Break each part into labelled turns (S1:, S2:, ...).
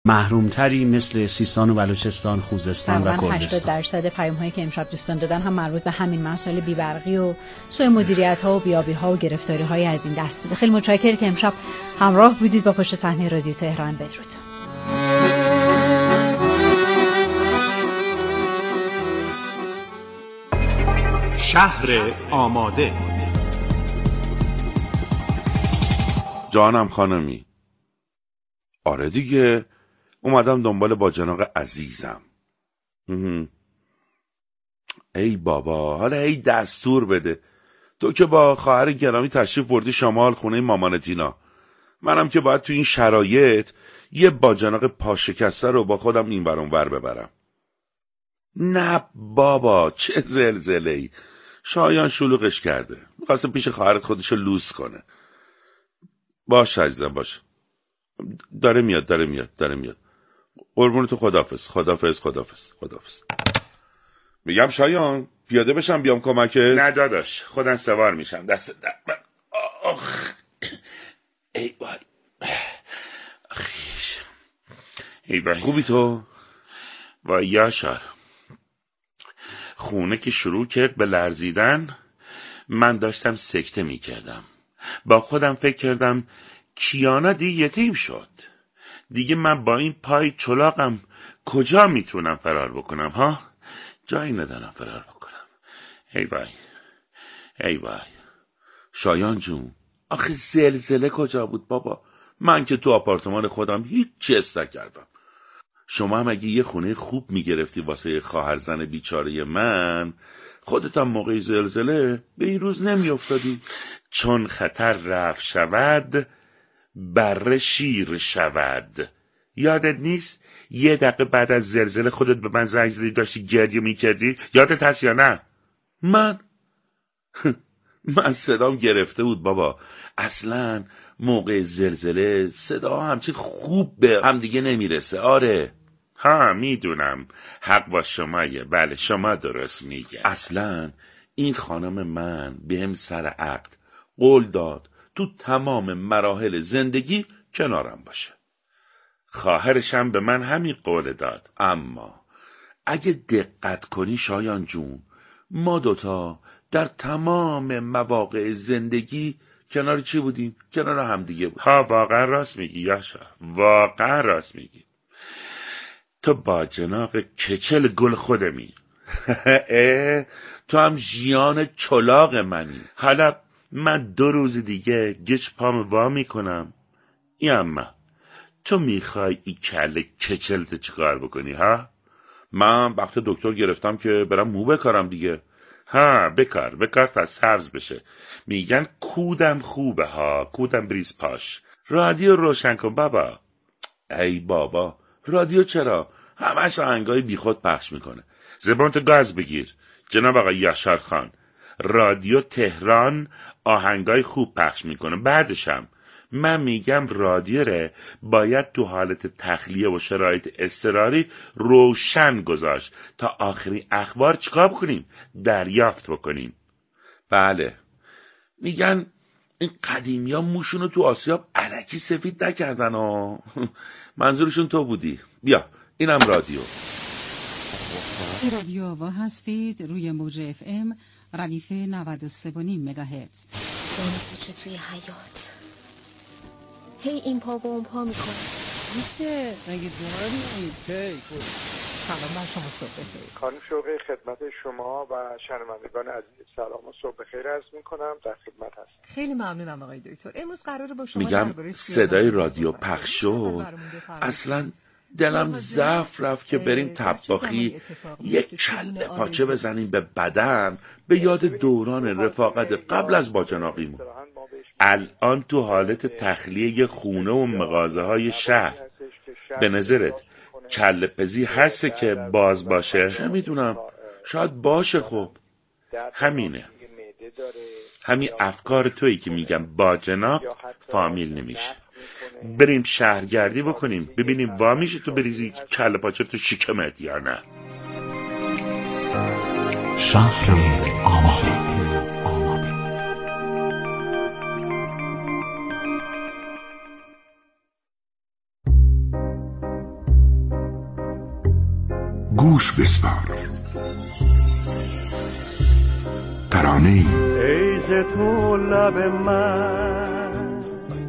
S1: محرومتری مثل سیستان و بلوچستان، خوزستان و کردستان.
S2: 80% پیام‌هایی که امشب دوستان دادن هم مربوط به همین مسائل بی‌برقی و سوء مدیریت‌ها و بیابی‌ها و گرفتاری‌های از این دست بوده. خیلی متشکرم که امشب همراه بودید با پشت صحنه رادیو تهران. بدرود.
S3: شهر آماده.
S4: جانم خانمی. آره دیگه، اومدم دنبال باجناق عزیزم. ای بابا، حالا ای دستور بده. تو که با خواهر گرامی تشریف بردی شمال خونه مامان تینا، منم که باید تو این شرایط یه باجناق پاشکسته رو با خودم این ور اون ور ببرم. نه بابا، چه زلزله‌ای. شایان شلوغش کرده، می‌خواسته پیش خواهرت خودشو لوس کنه. باش عزیزم، باش. داره میاد. قربون تو، خدافظ. میگم شایان پیاده بشم بیام کمکت؟
S5: نه داداش، خودم سوار میشم. دست من. آخ ای وای. آخیش. ای وای.
S4: خوبی تو؟
S5: وای یاشار، خونه که شروع کرد به لرزیدن من داشتم سکته میکردم. با خودم فکر کردم کیانا دیگه یتیم شد. دیگه من با این پای چلاقم کجا میتونم فرار بکنم ها؟ جایی ندارم فرار بکنم. ای وای.
S4: شایان جون، آخه زلزله کجا بود بابا؟ من که تو آپارتمان خودم هیچ چیز نکردم. شما هم اگه یه خونه خوب میگرفتی واسه خواهر زن بیچاره من، خودت هم موقع زلزله به این روز نمیافتادی.
S5: چون خطر رفت شود بر شیر شود. یادت نیست یه دقیقه بعد از زلزله خودت به من زنگ زدی داشتی گریه میکردی؟ یادت هست یا نه؟
S4: من صدام گرفته بود بابا. اصلا موقع زلزله صدا همچین خوب به هم دیگه نمیرسه. آره
S5: ها، میدونم، حق با شمایه. بله، شما درست میگه.
S4: اصلا این خانم من بهم سر عقد قول داد تو تمام مراحل زندگی کنارم باشه.
S5: خواهرشم به من همین قول داد.
S4: اما اگه دقت کنی شایان جون، ما دوتا در تمام مواقع زندگی کنار چی بودیم؟ کنار هم دیگه بودیم.
S5: ها، واقعا راست میگی یاشا، واقعا راست میگی. تو با جناق کچل گل خودمی.
S4: تو هم ژیان چلاق منی.
S5: حالا من 2 روز دیگه گچ پام وا میکنم. اما تو میخوای این کله کچلت چیکار بکنی ها؟
S4: من وقت دکتر گرفتم که برم مو بکارم دیگه.
S5: ها، بکار تا سبز بشه. میگن کودم خوبه ها، کودم بریز پاش. رادیو روشن کن بابا.
S4: ای بابا، رادیو چرا؟ همش آهنگای بیخود پخش میکنه.
S5: زبانتو گاز بگیر جناب آقای یاشار خان. رادیو تهران آهنگای خوب پخش میکنه. بعدشم من میگم رادیو ره باید تو حالت تخلیه و شرایط اضطراری روشن گذاشت تا آخرین اخبار چیکار بکنیم؟ دریافت بکنیم.
S4: بله، میگن این قدیمی ها موشونو تو آسیاب الکی سفید نکردن ها. منظورشون تو بودی. بیا اینم
S6: رادیو آوا هستید روی موج FM ردیف 93.5 مگاهرتز.
S7: زندگی توی حیات هی این پا و اون پا میکنه.
S8: میشه مگه دورانی سلام بر شما، صبح بخیر.
S9: خانم شوقی خدمت شما و شنوندگان عزیز سلام و صبح بخیر عرض میکنم. در خدمت هستم.
S8: خیلی ممنونم آقای دکتر. امروز قراره با شما
S4: میگم صدای رادیو پخش شد، اصلا دلم ضعف رفت که بریم طباخی یک کله پاچه بزنیم به بدن به یاد دوران رفاقت قبل از باجناقیمون.
S5: الان تو حالت تخلیه خونه و مغازه های شهر. به نظرت کله پزی هسته که باز باشه؟
S4: چه میدونم، شاید باشه. خب
S5: همینه، همین افکار تویی که میگم باجناق فامیل نمیشه. بریم شهرگردی بکنیم ببینیم وا میشه تو بریزی کله پاچه تو شکمت یا نه.
S3: شهر آماده.
S10: گوش بسپار. ترانه‌ای
S11: ای ز تو لب من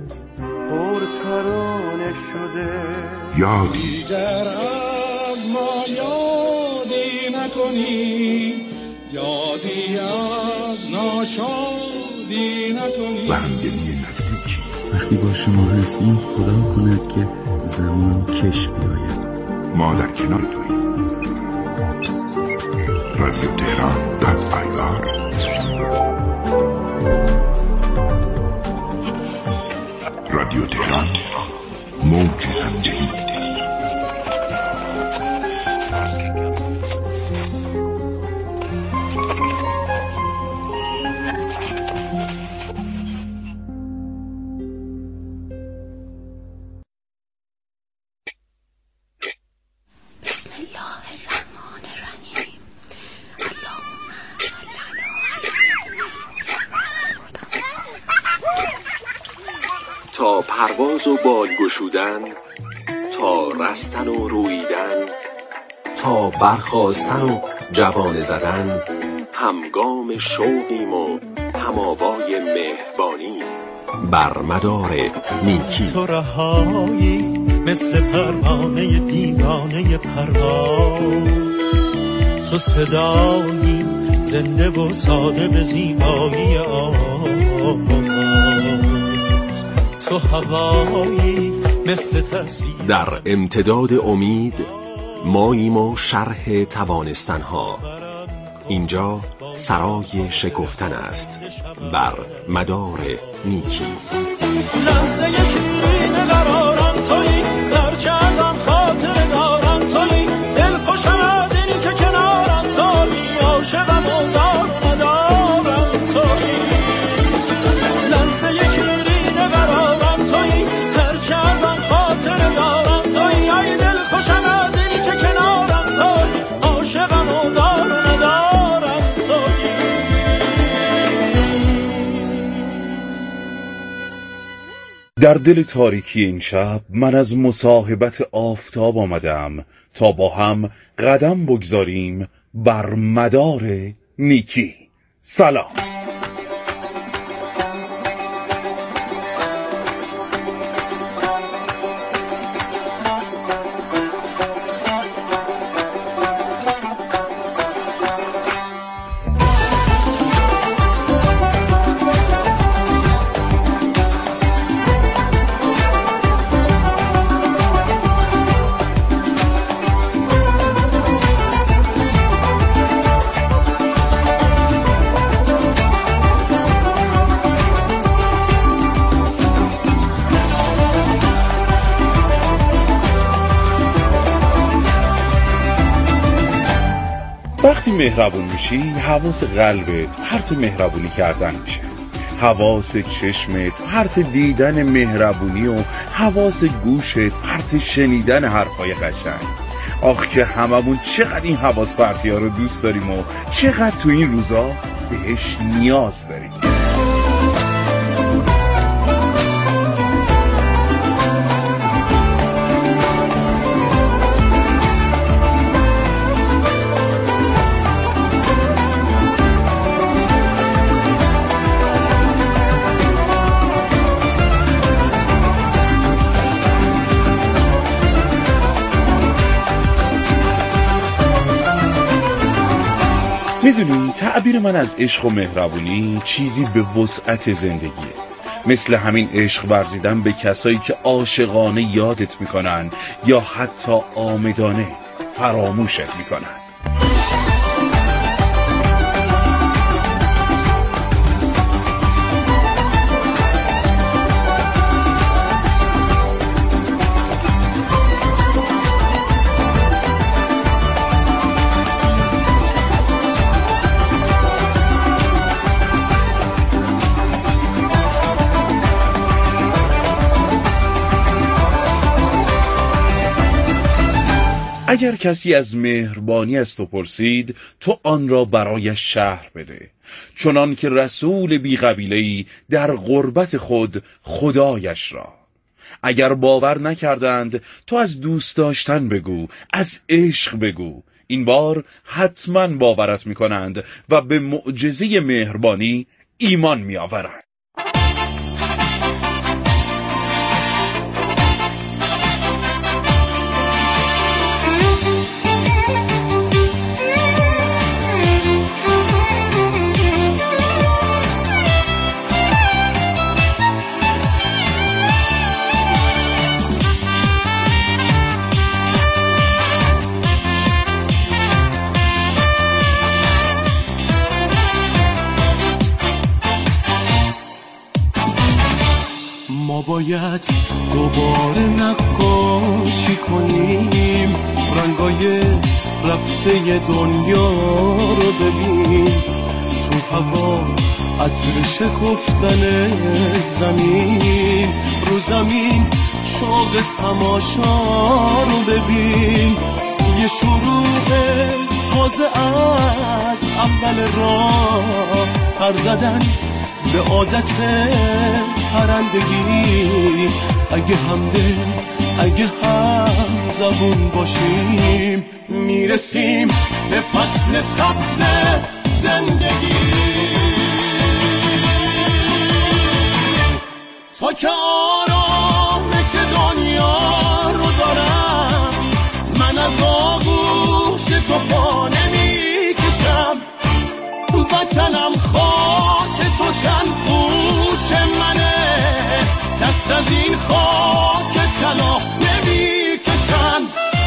S11: پرترانه شده،
S10: یادی
S8: دیگر از ما یادی نکنی، یادی از ناشادی نکنی.
S10: و همدلی نزدیکی.
S1: وقتی با شما هستیم خدا کند که زمان کش بیاید.
S10: ما در کنار توییم. رادیو تهران .ir. رادیو تهران، موج همدلی.
S3: تا پرواز و بال گشودن، تا رستن و رویدن، تا برخاستن و جوانه زدن، همگام شوقیم و هماوای مهربانی بر مدار نیکی.
S11: تو رهایی مثل پروانه دیوانه پرواز، تو صدایی زنده و ساده به زیبایی آواز، تو هوایی مثل تصویر.
S3: در امتداد امید ماییم و شرح توانستنها. اینجا سرای شکفتن است بر مدار نیکی.
S11: لحظه شیرین قرارم تویی، هرچه ازم خاطر دارم تویی، دل خوشم از این که کنارم تویی، عاشقم و دار و ندارم تویی. لحظه شیرین قرارم تویی، هرچه ازم خاطر دارم تویی، ای دل خوشم از این که کنارم تویی، عاشقم و دار و ندارم تویی.
S5: در دل تاریکی این شب من از مصاحبت آفتاب آمدم تا با هم قدم بگذاریم بر مدار نیکی. سلام. وقتی مهربون میشی حواس قلبت پرت مهربونی کردن میشه، حواس چشمت پرت دیدن مهربونی و حواس گوشت پرت شنیدن حرفای قشنگ. آخ که هممون چقدر این حواس پرتی ها رو دوست داریم و چقدر تو این روزا بهش نیاز داریم. میدونی تعبیر من از عشق و مهربونی چیزی به وسعت زندگیه، مثل همین عشق ورزیدن به کسایی که عاشقانه یادت میکنن یا حتی عامدانه فراموشت میکنن. اگر کسی از مهربانی از تو پرسید، تو آن را برایش شرح بده، چنان که رسول بی قبیله‌ای در غربت خود خدایش را. اگر باور نکردند، تو از دوست داشتن بگو، از عشق بگو.
S4: این بار حتما باورت میکنند و به معجزه مهربانی ایمان میآورند.
S11: ما باید دوباره نقاشی کنیم، رنگای رفته دنیا رو ببین، تو هوا عطر شکفتن زمین، رو زمین شوق تماشا رو ببین، یه شروع تازه از اول راه، پر زدن به عادت پرندگی، اگه همدل اگه هم زبون باشیم، میرسیم به فصل سبز زندگی. تا که آرامش دنیا رو دارم، من از آغوش تو پا نمیکشم، وطنم خاک تو تن پوش منه، دست از این خاک تنها نمیکشم.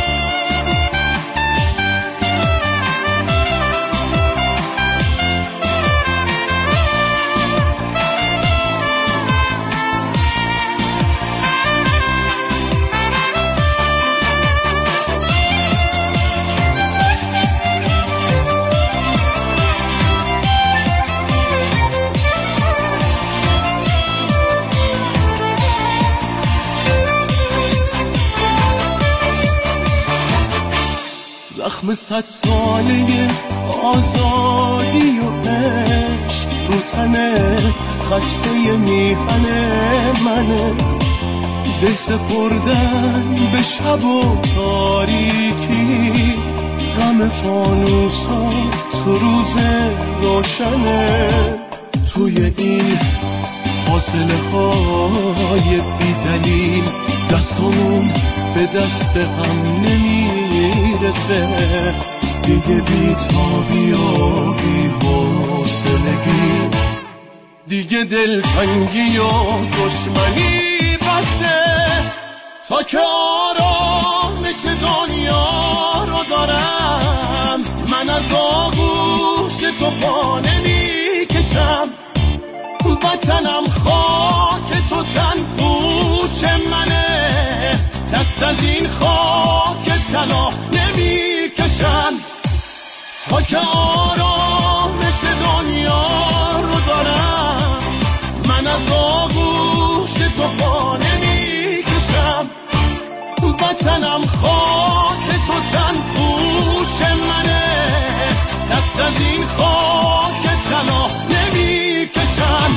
S11: زخم 100 ساله آزادی و عشق رو تنه خسته میهن منه، دل سپردن به شب و تاریکی، غم فانوسا تو روز روشنه، توی این فاصله های بی دلیل دستمون به دست هم نمیرسه، دیگه بی‌تابی و بی‌حوصلگی، دیگه دلتنگی و دشمنی بسه، تا که آرامش دنیا رو دارم، من از آغوش تو پا نمیکشم، وطنم خاک تو تن پوش منه، دست از این خاک تنها نمیکشم، تا که آرامش دنیا رو دارم، من از آغوش تو پا نمیکشم، وطنم خاک تو تن پوش منه، دست از این خاک تنها نمیکشم.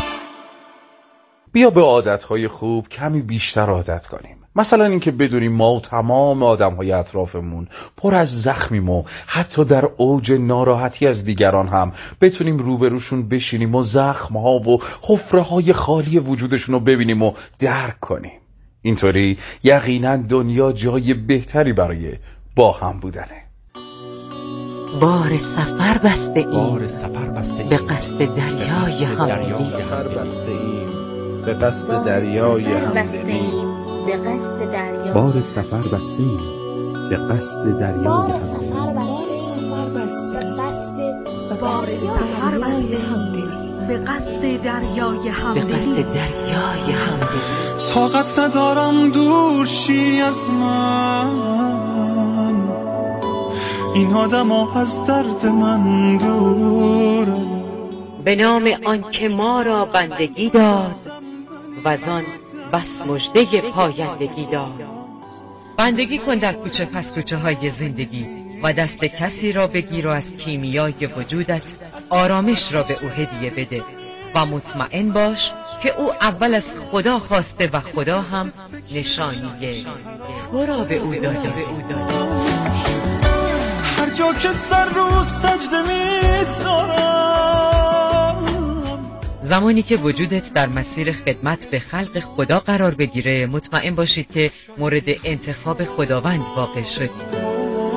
S4: بیا به عادتهای خوب کمی بیشتر عادت کنیم. مثلا اینکه بدونیم ما و تمام آدمهای اطرافمون پر از زخمیم و حتی در اوج ناراحتی از دیگران هم بتونیم روبروشون بشینیم و زخمها و حفره‌های خالی وجودشون رو ببینیم و درک کنیم. اینطوری یقینا دنیا جای بهتری برای با هم بودنه.
S12: بار سفر بسته ایم به قصد دریای همدلی،
S13: به قصد دریای همدلی،
S1: بار سفر بسته ایم به قصد دریای
S12: همدلی.
S11: طاقت ندارم دور شی از من، این آدما از درد من دورن،
S12: به نام آن که ما را بندگی داد و زان بس مژده پایندگی داد. بندگی کن در کوچه پس کوچه های زندگی و دست کسی را بگیر و از کیمیای وجودت آرامش را به او هدیه بده و مطمئن باش که او اول از خدا خواسته و خدا هم نشانی تو را به او داده.
S11: هر جا که سر رو سجده میذارم.
S12: زمانی که وجودت در مسیر خدمت به خلق خدا قرار بگیره، مطمئن باشید که مورد انتخاب خداوند واقع شدید.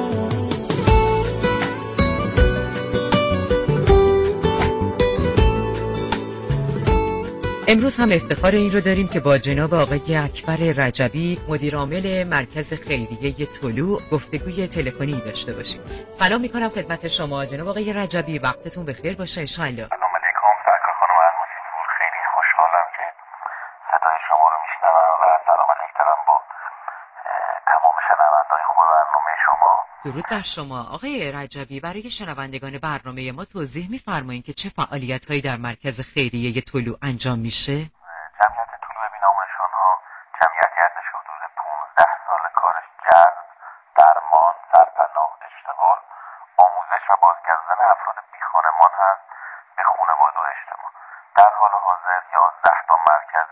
S12: امروز هم افتخار این رو داریم که با جناب آقای اکبر رجبی، مدیر عامل مرکز خیریه طلوع، گفتگوی تلفنی داشته باشیم. سلام میکنم خدمت شما جناب آقای رجبی، وقتتون بخیر باشه ان شاء الله.
S14: سلام علیکم سرکار خانم الموسی پور، خیلی خوشحالم که صدای شما رو میشنوم و سلام علیکم با تمام شنونده‌های خوب برنامه شما.
S12: درود بر شما آقای رجبی. برای شنوندگان برنامه ما توضیح می‌فرمایید که چه فعالیت‌هایی در مرکز خیریه طلوع انجام میشه؟
S14: جمعیت طلوع بی‌نام‌نشان‌ها جمعیتی هستش که حدود 15 سال کارش جذب، درمان، سرپناه، اشتغال، آموزش و بازگرداندن افراد بیخانمان هست به خانواده و اجتماع. در حال حاضر 11 تا مرکز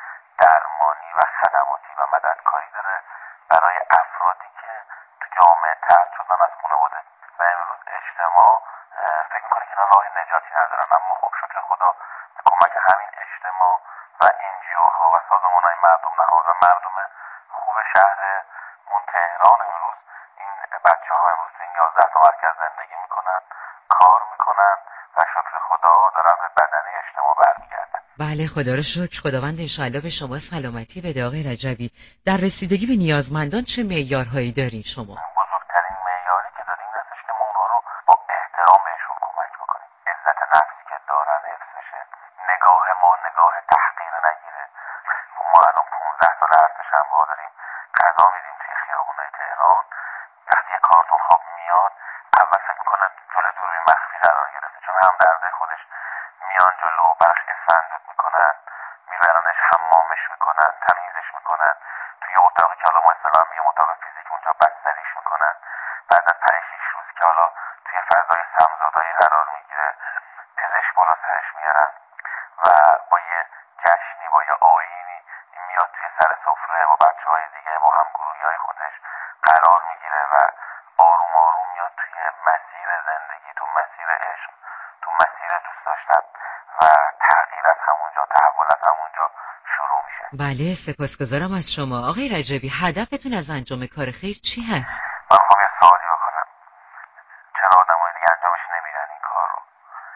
S14: درمانی و خدماتی و مددکاری داره برای افرادی که تو جامعه طرد شدن از خانواده و امروز اجتماع فکر میکنه که اینا راه نجاتی ندارن، اما خب شکر خدا به کمک همین اجتماع و NGO ها و سازمان های مردم نهاد و مردم خوب شهرمون تهران امروز این بچه ها امروز این 11 تا مرکز زندگی میکنن، کار میکنن و شکر خدا دارن به بدنه اجتماع برمیگردن.
S12: بله خدا رو شکر. خداوند انشاءالله به شما سلامتی بده آقای رجبی. در رسیدگی به نیازمندان چه معیارهایی دارین شما؟
S14: بزرگترین معیاری که داریم این هستش که ما اونها رو با احترام بهشون کمک بکنیم، عزت نفسی که دارن حفظ بشه، نگاه ما نگاه تحقیر نگیره. ما الان 15 سال ارتش همراه داریم، غذا میدیم توی خیابونای تهران، وقتی یه کارتون خواب میاد اول فکر میکنن جلوی دوربین مخفی قرار گرفته، چون هم درده خودش میان جلو برش اسفندود میکنن، میبرنش حمامش میکنن، تمیزش میکنن، توی اتاقی که حالا ما اصطلاحاً میگیم اتاق فیزیک اونجا بستریش میکنن. بعد از 5-6 روز که حالا توی فضای سمزدایی قرار میگیره پزشک بالا سرش میارن و با یه جشنی با یه آیینی میاد توی سر سفره با بچه های دیگه با هم گروهی های خودش قرار میگیره و آروم آروم میاد توی مسیر زندگی، تو مسیر عشق، تو مسیر دوست داشتن و تغییر از همونجا، تحول از همونجا شروع میشه.
S12: بله سپاسگزارم از شما آقای رجبی. هدفتون از انجام کار خیر چی هست؟
S14: من میخوام یه سوالی بکنم، چرا آدمای دیگه انجامش نمیدن این کار رو؟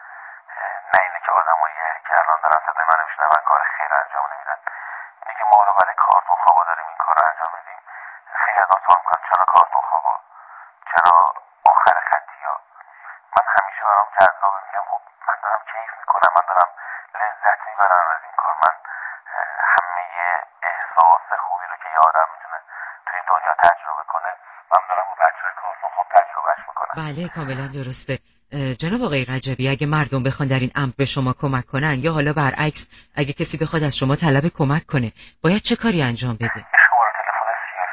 S14: نه اینه که آدمایی که الان دارن صدای منو میشنون کار خیر انجام نمیدن، اینه که ما رو برای کارتون خوابا داریم این کار رو انجام میدیم. خیلی از سوال میکنن چرا کارتون خوابا، چرا آخر خطی ها؟ من همیشه برام جذابه، میگم خب من دارم کیف میکنم، من دارم لذت میبرم از این کار. من همه احساس خوبی رو که یه آدم میتونه توی دنیا تجربه کنه من دارم با بچه‌های کارتون خوب تجربهش میکنم.
S12: بله کاملا درسته. جناب آقای رجبی اگه مردم بخوان در این امر به شما کمک کنن یا حالا برعکس اگه کسی بخواد از شما طلب کمک کنه باید چه کاری انجام بده؟
S14: شماره تلفن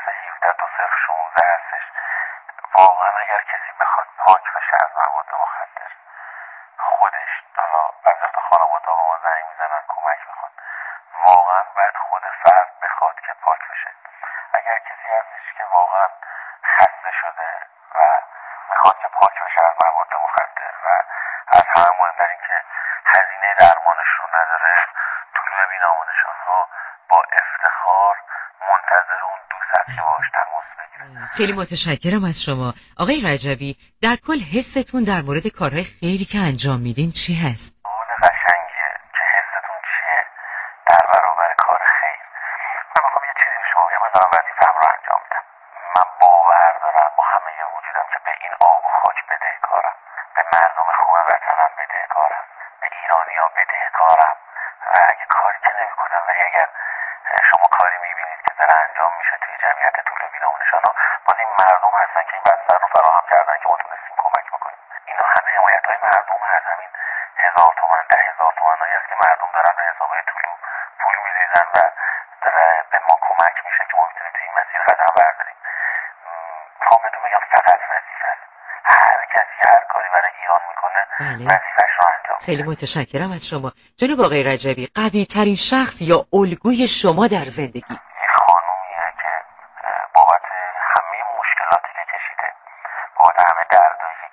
S14: 3317 هستش. واقعا اگر کسی بخواد پاک بشه از مواد مخدر، خودش حالا بعضی وقتا خانواده با ما زنگ میزنن کمک میخوان، واقعا باید خود فرد بخواد که پاک بشه. اگر کسی هستش که واقعا خسته شده و میخواد که پاک بشه از مواد مخدر و از همه مهمتر این که هزینه درمانش رو نداره، طلوع بی‌نام‌نشان‌ها با افتخار منتظر اون دوست هست که باهاش تماس بگیره.
S12: خیلی متشکرم از شما آقای رجبی. در کل حستون در مورد کارهای خیری که انجام میدین چی هست؟
S14: سوال قشنگیه که حستون چیه در برابر کار خیر. من میخوام یه چیزی به شما بگم، من دارم وظیفه‌ام رو انجام میدم. من باور دارم با همه وجودم که به این آب و خاک بدهکارم، به مردم خوب وطنم بدهکارم، به ایرانی‌ها بدهکارم و اگه کاری که نمی‌کنم ولی اگر شما کاری می‌بینید که داره انجام میشه توی جمعیت طلوع بی‌نام‌نشان‌ها، باز این مردم هستن که این بستر رو فراهم کردن که ما تونستیم کمک بکنیم. اینا همه حمایت‌های مردم هست. همین 1000 تومان 10,000 تومانایی است که مردم دارن به حساب‌های طلوع پول می‌ریزن و داره به ما کمک میشه که ما بتونیم توی این مسیر قدم برداریم. میخوام بهتون بگم فقط وظیفه، هر کسی هر کاری برای ایران میکنه وظیفه‌اش رو انجام.
S12: خیلی متشکرم از شما جناب آقای رجبی. قوی ترین شخص یا الگوی شما در زندگی؟
S14: یه خانومیه که بابت همه مشکلاتی که کشیده، بابت همه دردایی که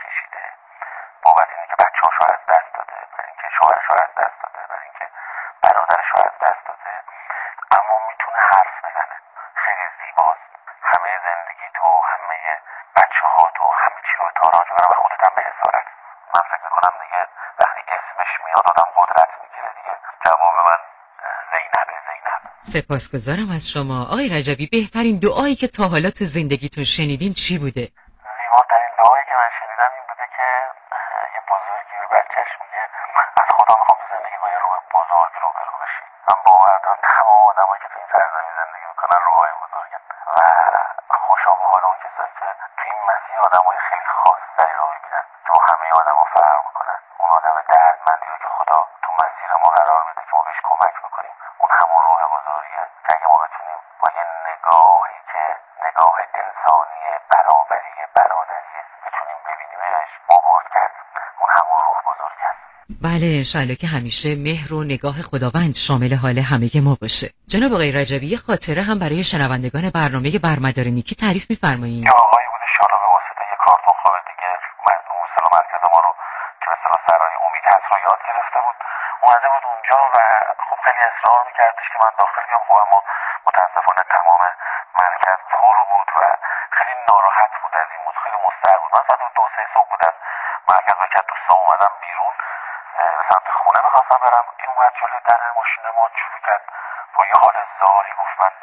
S14: زندگی تو همه بچه ها تو همه چی رو تاراج برم و خودت هم به حسارت. من فکر میکنم دیگه وقتی اسمش میاد آدم قدرت میگیره دیگه. جواب من زینبه.
S12: سپاسگزارم از شما. آقای رجبی، بهترین دعایی که تا حالا تو زندگیتون شنیدین چی بوده؟
S14: زیباترین دعایی که من شنیدم این بوده که یه بزرگی به بچهش میگه از خدا میخوام تو زندگی با یه روح بزرگ روبرو بشی. من باور دارم تمام آدمایی که تو این سرزمین زندگی میکنن روحای بزرگن و خوشا به حال اون کسایی که تو این مسیر آدمای خیلی خاصی رو میبینن که با همه آدما فرق میکنن. اون آدم دردمندی رو که خدا تو مسیر ما قرار میده که ما بهش کمک میکنیم، اون همون روح بزرگیه که اگه ما بتونیم با یه نگاهی که نگاه انسانی برابری برادری بتونیم ببینیمش، ما برد کردیم. اون همون روح بزرگ است.
S12: بله، انشالله که همیشه مهر و نگاه خداوند شامل حال همه ما باشه. جناب آقای رجبی، یه خاطره هم برای شنوندگان برنامه برمدار نیکی تعریف می‌فرمایید؟
S14: یه آقایی بود انشالله به واسطه یه کارتون خواب دیگه مظلوم مثلا مرکز ما رو که مثلا سرای امید هست رو یاد گرفته بود، اومده بود اونجا و خب خیلی اصرار میکردش که من داخل بیام. خب اما متاسفانه تمام مرکز پر بود و خیلی ناراحت بود از این موضوع، خیلی مضطرب بود. من ساعت 2-3 صبح بود از مرکز و که دوستان اومدم بیرون به سمت خونه میخواستم برم. این اومد جلوی در ماشین ما شروع کرد با یه حال زاری گفت من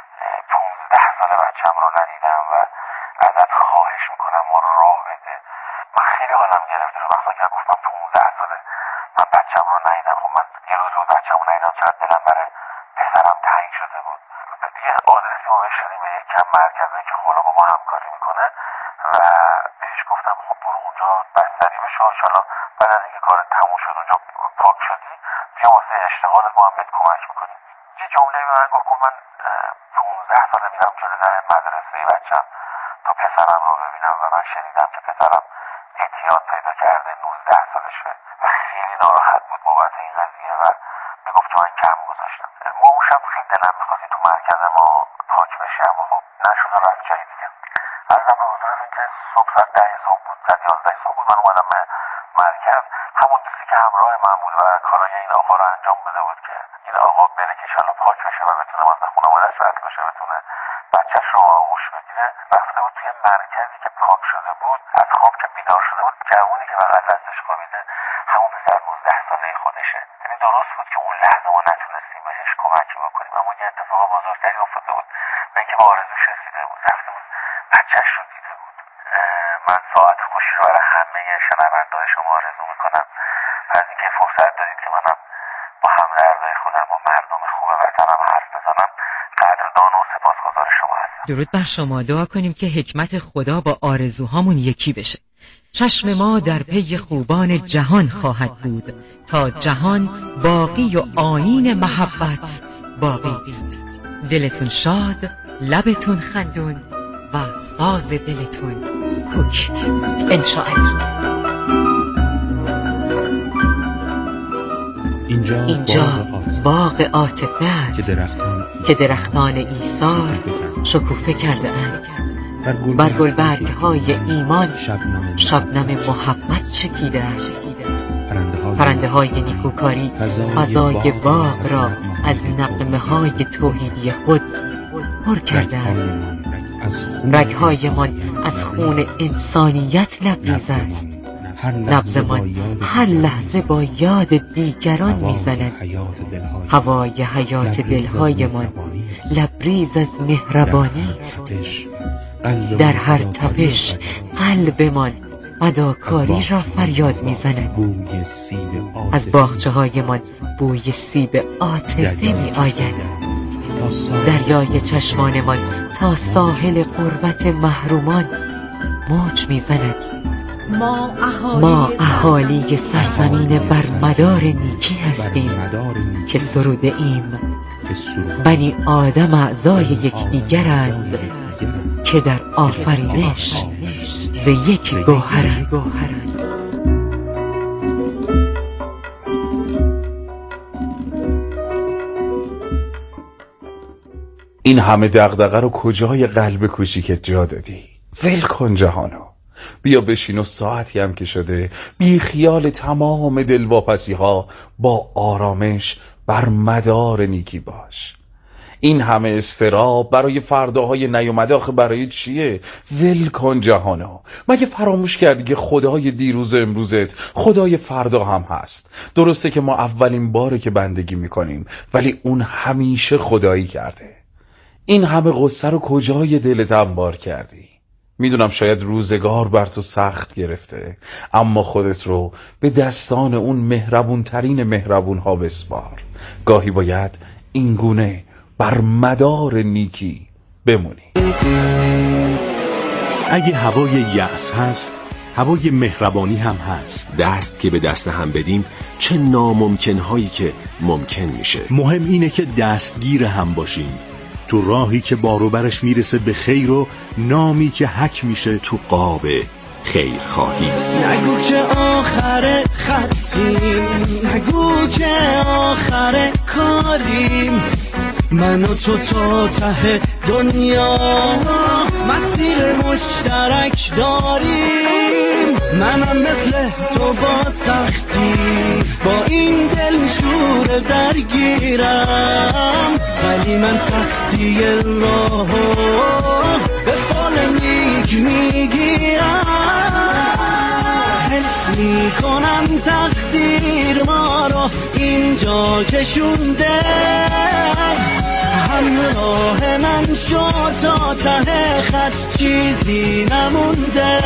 S14: 15 سال بچه‌م رو ندیدم و ازت خواهش میکنم ما رو راه بده. من خیلی حالم گرفته شد وقتی که گفت من 15 ساله من بچه‌م رو ندیدم. خب من یه روز بود بچه‌م رو ندیدم، چقدر دلم برای پسرم تنگ شده بود. دیگه آدرسی ما بهش شدیم به یک کم مرکزی که خلا با ما همکاری میکنه و بهش گفتم خب برو اونجا بستری بشو، انشالله بعد از اینکه کارت تموم شد اونجا پاک شدی بیا واسه اشتغالت ما هم بهت کمک میکنیم. یه جمله به من گفت من 15 ساله میرم جلوی در مدرسه بچه‌م تا پسرم رو ببینم و من شنیدم که پسرم اعتیاد پیدا کرده، 19 سالشه و خیلی ناراحت بود بابت این قضیه و میگفت که من کم گذاشتم. ما اون شب خیلی دلم میخواست تو مرکز ما پاک بشه اما خب نشد و رفت جایی دیگه. عرضم به حضورتون که صبح ساعت 10 صبح بود، ساعت 11 صبح بود من اومدم مرکز. همون دوستی که همراه من بود و کارای این آقا رو انجام بده بود که این آقا بره که انشالله پاک بشه و بتونه واسه خانواده‌اش رد بشه، بتونه بچه‌ش رو آغوش بگیره. رفته بود توی مرکزی که پاک شده بود، از خواب که بیدار شده بود جوونی که بغل دستش خوابیده همون پسر 19 ساله خودشه. یعنی درست بود که اون لحظه ما نتونستیم بهش کمکی بکنیم اما یه اتفاق بزرگتری افتاده بود و اینکه به آرزوش رسیده بود، رفته بود بچه‌ش رو دیده بود. من ساعت خوشی رو برای همه شنونده‌های شما آرزو میکنم از اینکه فرصت دادید که منم با همدردای خودم با مردم خوب وطنم حرف بزنم. قدردان و سپاسگزار شما هستم.
S12: درود بر شما. دعا کنیم که حکمت خدا با آرزوهامون یکی بشه. چشم ما در پی خوبان جهان خواهد بود تا جهان باقی و آیین محبت باقی است. دلتون شاد، لبتون خندون و ساز دلتون کوک انشاءالله. اینجا باغ عاطفه است که درختان ایثار شکوفه کرده اند. بر گلبرگ‌های ایمان شبنم محبت چکیده است. پرنده‌های نیکوکاری فضای باغ را از نغمه‌های توحیدی خود پر کردند. رگ‌هایمان از خون انسانیت لبریز است. نبضمان هر لحظه با یاد دیگران میزند. هوای حیات دلهایمان لبریز از مهربانی است. در هر تپش قلبمان فداکاری را فریاد میزند. از باغچه‌هایمان بوی سیب عاطفه میآید. دریای چشمانمان تا ساحل غربت محرومان موج میزند. ما اهالی سرزمین برمدار نیکی هستیم که سروده ایم. بنی آدم اعضای یکدیگرند که در آفرینش ز یک گوهرند.
S4: این همه دغدغه رو کجای قلب کوچیکت جا دادی؟ ول کن جهانو، بیا بشین و ساعتی هم که شده بی خیال تمام دلواپسی ها با آرامش بر مدار نیکی باش. این همه استراب برای فرداهای نیومده آخه برای چیه؟ ول کن جهانا. مگه فراموش کردی که خدای دیروز امروزت خدای فردا هم هست؟ درسته که ما اولین باره که بندگی میکنیم، ولی اون همیشه خدایی کرده. این همه غصه رو کجای دلت انبار کردی؟ میدونم شاید روزگار بر تو سخت گرفته، اما خودت رو به دستان اون مهربون ترین مهربون ها بسپار. گاهی باید اینگونه بر مدار نیکی بمونی.
S3: اگه هوای یأس هست، هوای مهربانی هم هست. دست که به دست هم بدیم چه ناممکنهایی که ممکن میشه. مهم اینه که دستگیر هم باشیم تو راهی که باروبرش میرسه به خیر و نامی که حک میشه تو قاب خیر خواهی.
S11: نگو که آخر خطیم، نگو که آخر کاریم، من و تو تا ته دنیا مسیر مشترک داریم. منم مثل تو با سختی با این دل شور درگیرم، ولی من سختی راهو به فال نیک میگیرم. حس میکنم تقدیر ما رو اینجا کشونده، همراه من شو تا ته خط چیزی نمونده.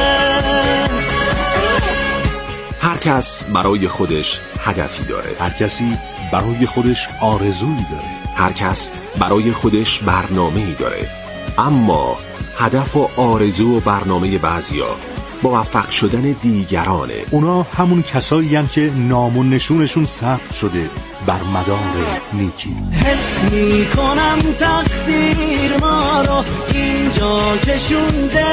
S3: هر کس برای خودش هدفی داره، هر کسی برای خودش آرزویی داره، هر کس برای خودش برنامه‌ای داره. اما هدف و آرزو و برنامه بعضیا موفق شدن دیگرانه. اونا همون کسایی هستن که نام و نشونشون ثبت شده بر مدار نیکی.
S11: حس میکنم تقدیر ما رو اینجا کشونده،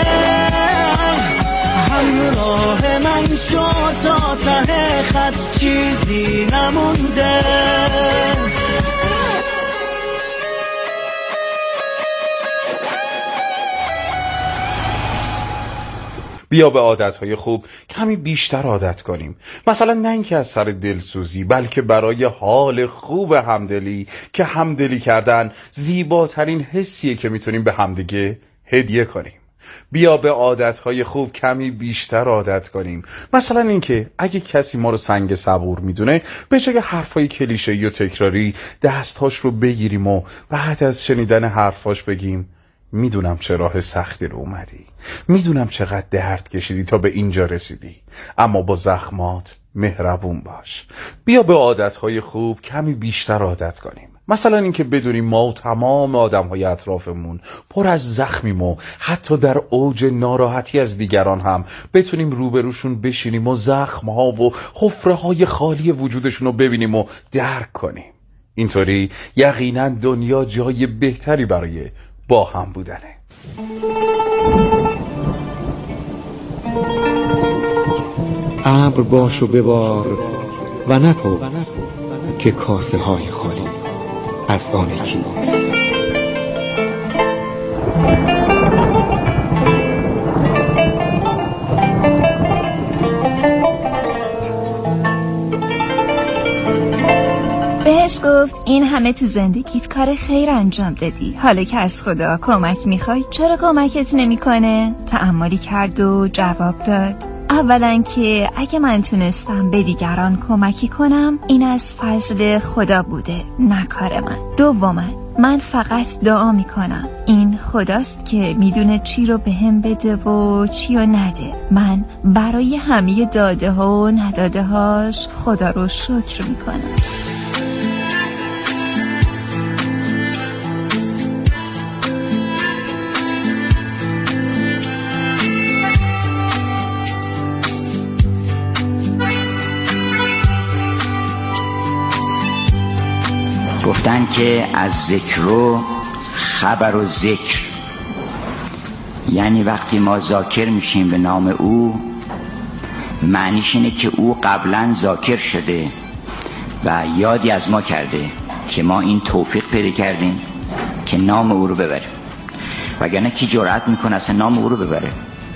S11: همراه من شو تا ته خط چیزی نمونده.
S4: بیا به عادتهای خوب کمی بیشتر عادت کنیم. مثلا نه اینکه از سر دلسوزی، بلکه برای حال خوب همدلی، که همدلی کردن زیباترین حسیه که میتونیم به همدیگه هدیه کنیم. بیا به عادتهای خوب کمی بیشتر عادت کنیم. مثلا اینکه اگه کسی ما رو سنگ صبور میدونه، به جای حرفای کلیشه‌ای و تکراری دستهاش رو بگیریم و بعد از شنیدن حرفاش بگیم میدونم چه راه سختی رو اومدی، میدونم چقدر درد کشیدی تا به اینجا رسیدی، اما با زخمات مهربون باش. بیا به عادتهای خوب کمی بیشتر عادت کنیم. مثلا اینکه بدونیم ما و تمام آدمهای اطرافمون پر از زخمیم و حتی در اوج ناراحتی از دیگران هم بتونیم روبروشون بشینیم و زخمها و حفره‌های خالی وجودشون رو ببینیم و درک کنیم. اینطوری یقینا دنیا جای بهتری برای با هم بودنه.
S15: ابر باش و ببار و نپرس که کاسه های خالی از آن کیست.
S16: بهش گفت این همه تو زندگیت کار خیر انجام دادی، حالا که از خدا کمک میخوای چرا کمکت نمیکنه؟ تأملی کرد و جواب داد اولا که اگه من تونستم به دیگران کمکی کنم این از فضل خدا بوده نه کار من. دوما من فقط دعا میکنم، این خداست که میدونه چی رو به هم بده و چی رو نده. من برای همه داده ها و نداده هاش خدا رو شکر میکنم.
S17: گفتن که از ذکر و خبر و ذکر، یعنی وقتی ما ذاکر میشیم به نام او، معنیش اینه که او قبلا ذاکر شده و یادی از ما کرده که ما این توفیق پیدا کردیم که نام او رو ببریم، وگرنه کی جرأت میکنه اصلا نام او رو ببره؟